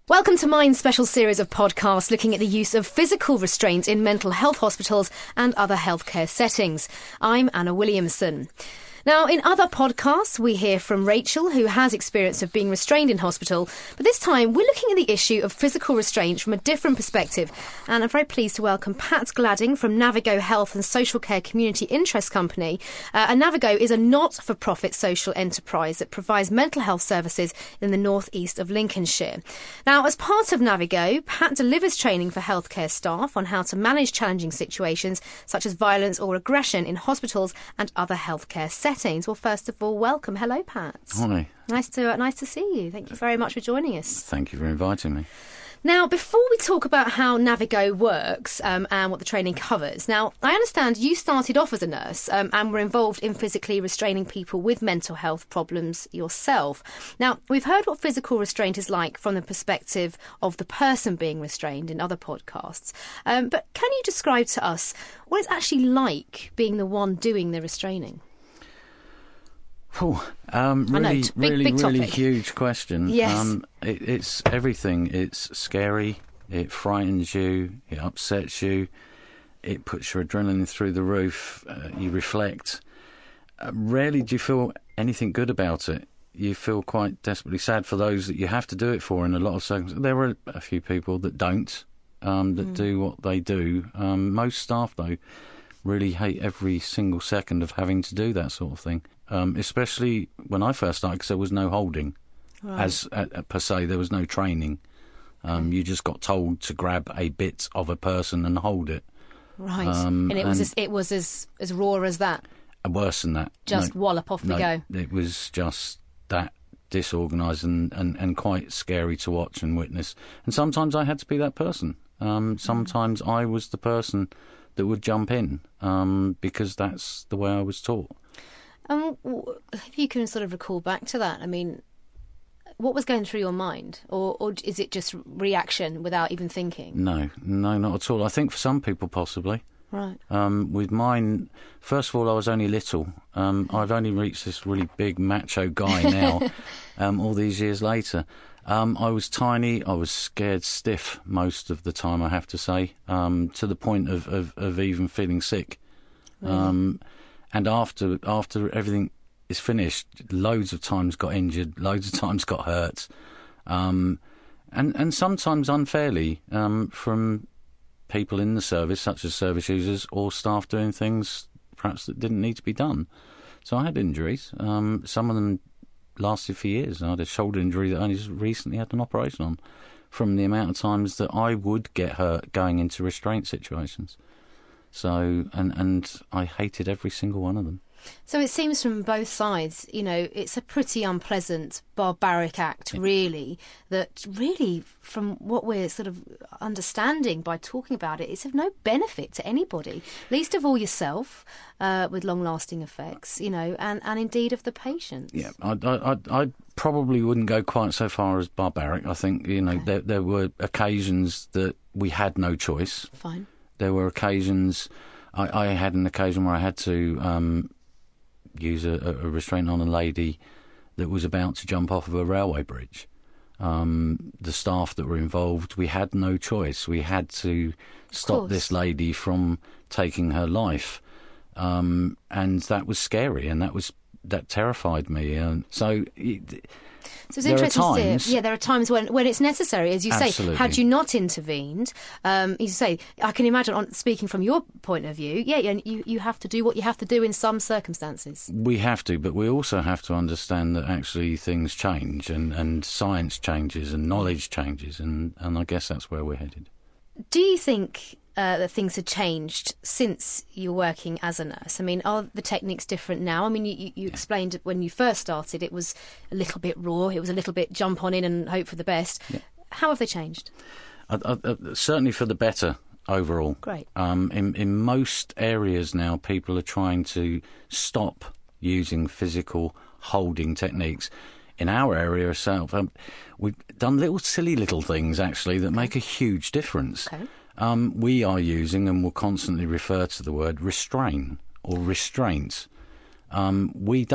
Welcome to Mind's special series of podcasts looking at the use of physical restraint in mental health hospitals and other healthcare settings. I'm Anna Williamson. Now, in other podcasts, we hear from Rachel, who has experience of being restrained in hospital. But this time, we're looking at the issue of physical restraint from a different perspective. And I'm very pleased to welcome Pat Gladding from Navigo Health and Social Care Community Interest Company. And Navigo is a not-for-profit social enterprise that provides mental health services in the northeast of Lincolnshire. Now, as part of Navigo, Pat delivers training for healthcare staff on how to manage challenging situations such as violence or aggression in hospitals and other healthcare settings. Well, first of all, welcome. Hello, Pat. Hi. Nice to see you. Thank you very much for joining us. Thank you for inviting me. Now, before we talk about how Navigo works and what the training covers, now, I understand you started off as a nurse and were involved in physically restraining people with mental health problems yourself. Now, we've heard what physical restraint is like from the perspective of the person being restrained in other podcasts. But can you describe to us what it's actually like being the one doing the restraining? Really huge question. Yes. It's everything. It's scary. It frightens you. It upsets you. It puts your adrenaline through the roof. You reflect. Rarely do you feel anything good about it. You feel quite desperately sad for those that you have to do it for in a lot of circumstances. There are a few people that don't, that do what they do. Most staff, though, really hate every single second of having to do that sort of thing. Especially when I first started, because there was no holding, right. Per se, there was no training. You just got told to grab a bit of a person and hold it. Right, and it was as raw as that. Worse than that. Just wallop off we go. It was just that disorganised and quite scary to watch and witness. And sometimes I had to be that person. Sometimes I was the person that would jump in because that's the way I was taught. If you can sort of recall back to that, I mean, what was going through your mind? Or is it just reaction without even thinking? No, not at all. I think for some people, possibly. Right. With mine, first of all, I was only little. I've only reached this really big macho guy now, all these years later. I was tiny. I was scared stiff most of the time, I have to say, to the point of even feeling sick. Really? And after everything is finished, loads of times got injured, loads of times got hurt, and sometimes unfairly from people in the service, such as service users or staff doing things perhaps that didn't need to be done. So I had injuries. Some of them lasted for years. I had a shoulder injury that I only just recently had an operation on from the amount of times that I would get hurt going into restraint situations. So, and I hated every single one of them. So it seems from both sides, you know, it's a pretty unpleasant, barbaric act, really, that really, from what we're sort of understanding by talking about it, it's of no benefit to anybody, least of all yourself, with long-lasting effects, you know, and indeed of the patients. Yeah, I probably wouldn't go quite so far as barbaric. I think, you know, there were occasions that we had no choice. Fine. There were occasions, I had an occasion where I had to use a restraint on a lady that was about to jump off of a railway bridge. The staff that were involved, we had no choice. We had to stop this lady from taking her life. And that was scary, and that terrified me. So it's interesting to see. Yeah, there are times when it's necessary, as you Absolutely. say. Had you not intervened, you say, I can imagine, speaking from your point of view, you have to do what you have to do in some circumstances. We have to, but we also have to understand that actually things change and science changes and knowledge changes, and I guess that's where we're headed. Do you think that things have changed since you're working as a nurse? I mean, are the techniques different now? I mean, you explained when you first started it was a little bit raw, it was a little bit jump on in and hope for the best. Yeah. How have they changed? Certainly for the better overall. Great. In most areas now, people are trying to stop using physical holding techniques. In our area itself, we've done silly little things, actually, that make a huge difference. Okay. We are using, and will constantly refer to the word restrain or restraint. We don't.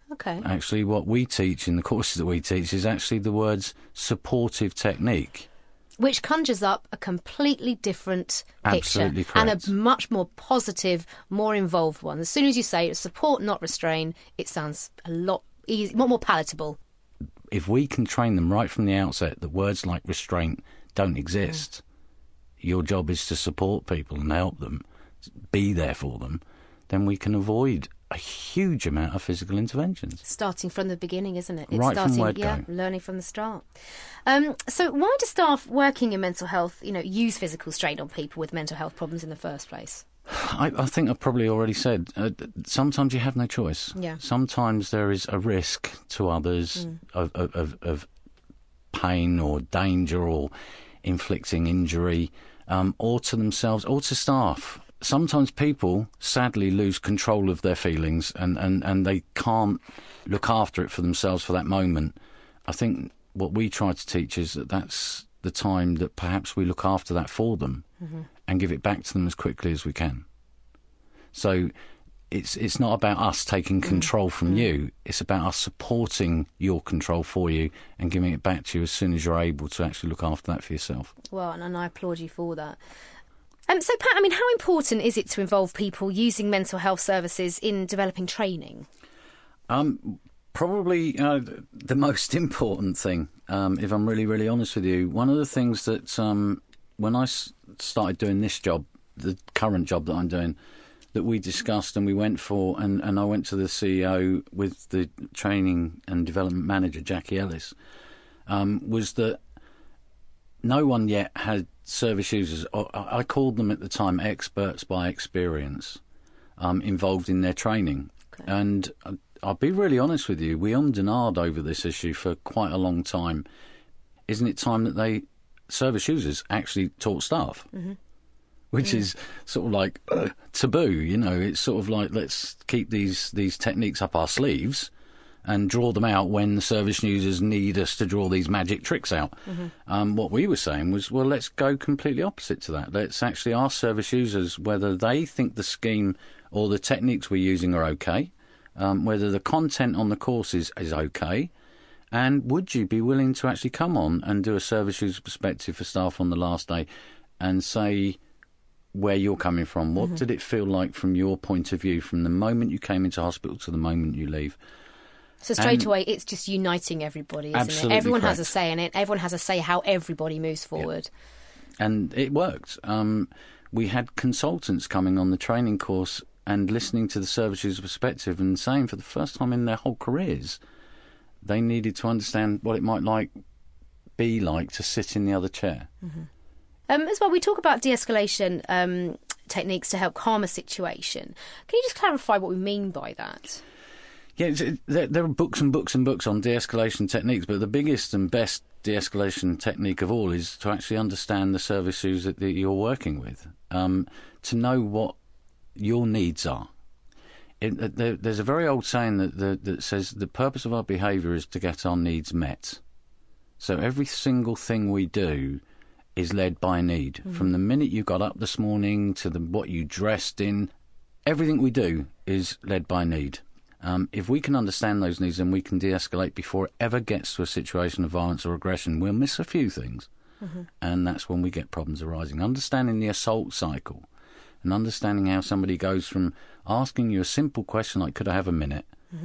Okay. Actually, what we teach in the courses that we teach is actually the words supportive technique. Which conjures up a completely different picture. Absolutely correct. And a much more positive, more involved one. As soon as you say support, not restrain, it sounds a lot easier, more palatable. If we can train them right from the outset that words like restraint don't exist, your job is to support people and help them, be there for them, then we can avoid a huge amount of physical interventions. Starting from the beginning, isn't it? It's Right from starting, word go. learning from the start. So why do staff working in mental health, use physical strain on people with mental health problems in the first place? I think I've probably already said, sometimes you have no choice. Yeah. Sometimes there is a risk to others of pain or danger or inflicting injury, or to themselves or to staff. Sometimes people sadly lose control of their feelings and they can't look after it for themselves for that moment. I think what we try to teach is that that's the time that perhaps we look after that for them and give it back to them as quickly as we can. So it's not about us taking control from you. It's about us supporting your control for you and giving it back to you as soon as you're able to actually look after that for yourself. Well, and I applaud you for that. So, Pat, how important is it to involve people using mental health services in developing training? Probably the most important thing, if I'm really, really honest with you. One of the things that when I started doing this job, the current job that I'm doing, that we discussed and we went for, and I went to the CEO with the training and development manager, Jackie Ellis, was that no one yet had service users, I called them at the time experts by experience, involved in their training. Okay. And I'll be really honest with you, we ummed and ahed over this issue for quite a long time. Isn't it time that service users actually taught staff? Which is sort of like taboo, it's sort of like, let's keep these techniques up our sleeves and draw them out when the service users need us to draw these magic tricks out. What we were saying was, well, let's go completely opposite to that. Let's actually ask service users whether they think the scheme or the techniques we're using are okay, whether the content on the courses is okay, and would you be willing to actually come on and do a service user perspective for staff on the last day and say where you're coming from. What did it feel like from your point of view, from the moment you came into hospital to the moment you leave? So straight away, it's just uniting everybody, isn't it? Everyone has a say in it. Everyone has a say how everybody moves forward. Yeah. And it worked. We had consultants coming on the training course and listening to the service user perspective and saying for the first time in their whole careers, they needed to understand what it might be like to sit in the other chair. As well, we talk about de-escalation techniques to help calm a situation. Can you just clarify what we mean by that? Yeah, there are books and books and books on de-escalation techniques, but the biggest and best de-escalation technique of all is to actually understand the service user that you're working with, to know what your needs are. There's a very old saying that says the purpose of our behaviour is to get our needs met. So every single thing we do is led by a need. From the minute you got up this morning to what you dressed in, everything we do is led by need. If we can understand those needs, then we can de-escalate before it ever gets to a situation of violence or aggression. We'll miss a few things, and that's when we get problems arising. Understanding the assault cycle and understanding how somebody goes from asking you a simple question like, could I have a minute,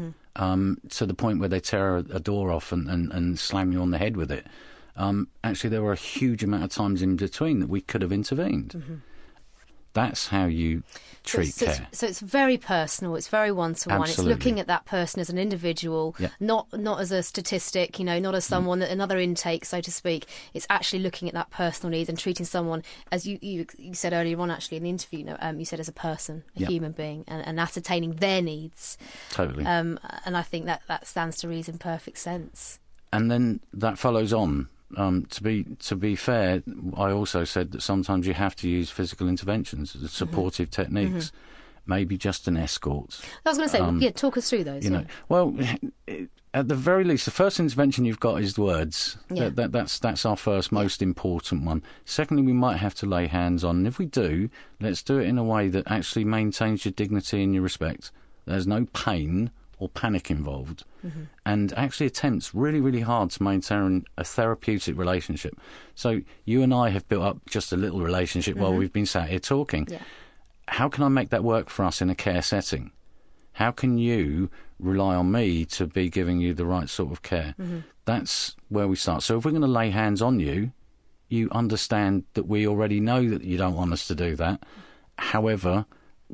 to the point where they tear a door off and slam you on the head with it. Actually, there were a huge amount of times in between that we could have intervened. That's how you treat care. So it's very personal. It's very one-to-one. Absolutely. It's looking at that person as an individual, not as a statistic, not as someone, another intake, so to speak. It's actually looking at that personal needs and treating someone, as you said earlier on, actually, in the interview, you said as a person, a human being, and ascertaining their needs. Totally. And I think that stands to reason perfect sense. And then that follows on. To be fair, I also said that sometimes you have to use physical interventions, supportive techniques, maybe just an escort. I was going to say, talk us through those. Well, at the very least, the first intervention you've got is words. Yeah. That's our first most important one. Secondly, we might have to lay hands on, and if we do, let's do it in a way that actually maintains your dignity and your respect. There's no pain or panic involved, and actually attempts really, really hard to maintain a therapeutic relationship. So you and I have built up just a little relationship while we've been sat here talking. Yeah. How can I make that work for us in a care setting? How can you rely on me to be giving you the right sort of care? That's where we start. So if we're going to lay hands on you, you understand that we already know that you don't want us to do that. However,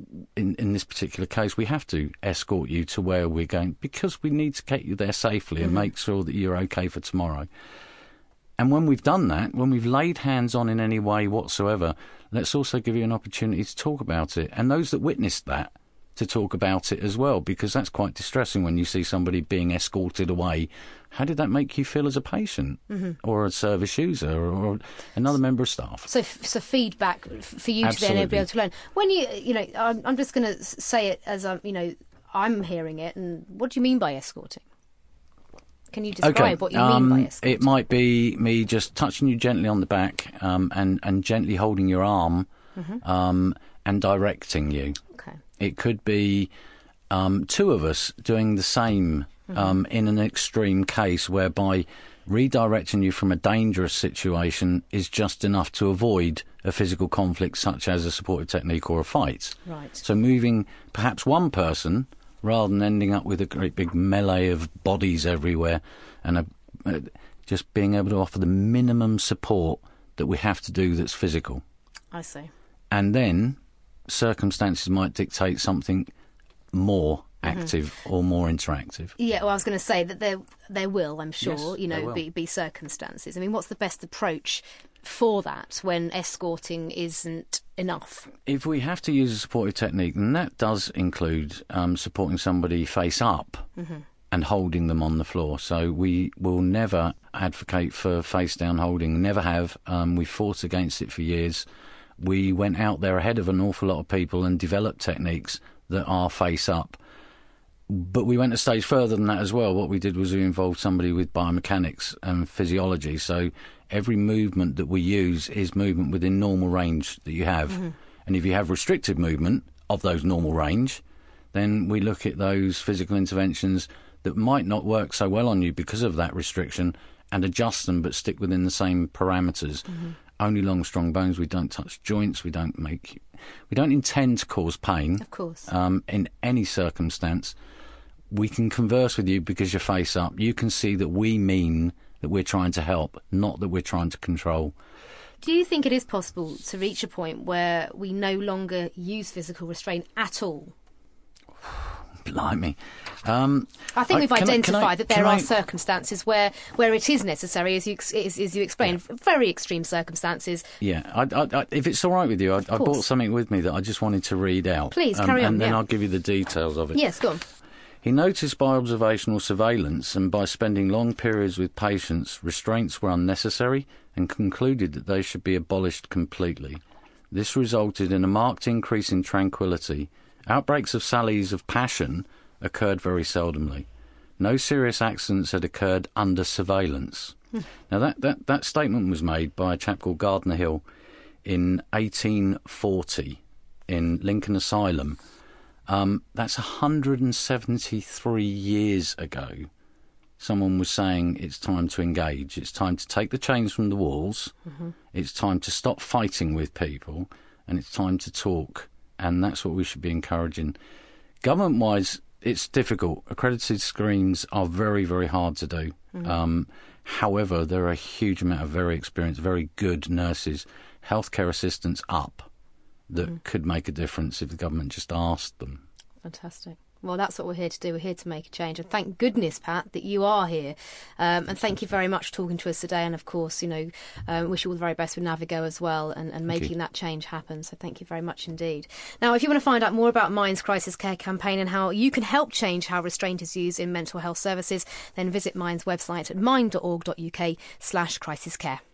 in this particular case, we have to escort you to where we're going because we need to get you there safely and make sure that you're okay for tomorrow. And when we've done that, when we've laid hands on in any way whatsoever, let's also give you an opportunity to talk about it. And those that witnessed that, to talk about it as well, because that's quite distressing when you see somebody being escorted away. How did that make you feel as a patient or a service user or another member of staff? So feedback for you Absolutely. to then be able to learn. When I'm just going to say it as I'm hearing it. And what do you mean by escorting? Can you describe what you mean by escorting? It might be me just touching you gently on the back and gently holding your arm and directing you. Okay. It could be two of us doing the same in an extreme case whereby redirecting you from a dangerous situation is just enough to avoid a physical conflict such as a supportive technique or a fight. Right. So moving perhaps one person rather than ending up with a great big melee of bodies everywhere and just being able to offer the minimum support that we have to do that's physical. I see. And then circumstances might dictate something more active or more interactive. Yeah, well, I was going to say that there will, I'm sure, Yes, be circumstances. I mean, what's the best approach for that when escorting isn't enough? If we have to use a supportive technique, then that does include supporting somebody face up and holding them on the floor. So we will never advocate for face down holding, never have. We fought against it for years. We went out there ahead of an awful lot of people and developed techniques that are face up. But we went a stage further than that as well. What we did was we involved somebody with biomechanics and physiology. So every movement that we use is movement within normal range that you have. And if you have restricted movement of those normal range, then we look at those physical interventions that might not work so well on you because of that restriction and adjust them but stick within the same parameters. Only long, strong bones. We don't touch joints. We don't intend to cause pain. Of course. In any circumstance. We can converse with you because you're face up. You can see that we mean that we're trying to help, not that we're trying to control. Do you think it is possible to reach a point where we no longer use physical restraint at all? Blimey. I think we've identified that there are circumstances where it is necessary, as you explained, very extreme circumstances. Yeah, if it's all right with you, I brought something with me that I just wanted to read out. Please, carry on. And then I'll give you the details of it. Yes, go on. He noticed by observational surveillance and by spending long periods with patients, restraints were unnecessary and concluded that they should be abolished completely. This resulted in a marked increase in tranquility. Outbreaks of sallies of passion occurred very seldomly. No serious accidents had occurred under surveillance. Now, that statement was made by a chap called Gardner Hill in 1840 in Lincoln Asylum. That's 173 years ago. Someone was saying it's time to engage. It's time to take the chains from the walls. It's time to stop fighting with people. And it's time to talk. And that's what we should be encouraging. Government-wise, it's difficult. Accredited screens are very, very hard to do. However, there are a huge amount of very experienced, very good nurses, healthcare assistants up that could make a difference if the government just asked them. Fantastic. Well, that's what we're here to do. We're here to make a change. And thank goodness, Pat, that you are here. And thank you very much for talking to us today. And, of course, wish you all the very best with Navigo as well and making that change happen. So thank you very much indeed. Now, if you want to find out more about Mind's Crisis Care campaign and how you can help change how restraint is used in mental health services, then visit Mind's website at mind.org.uk/crisiscare.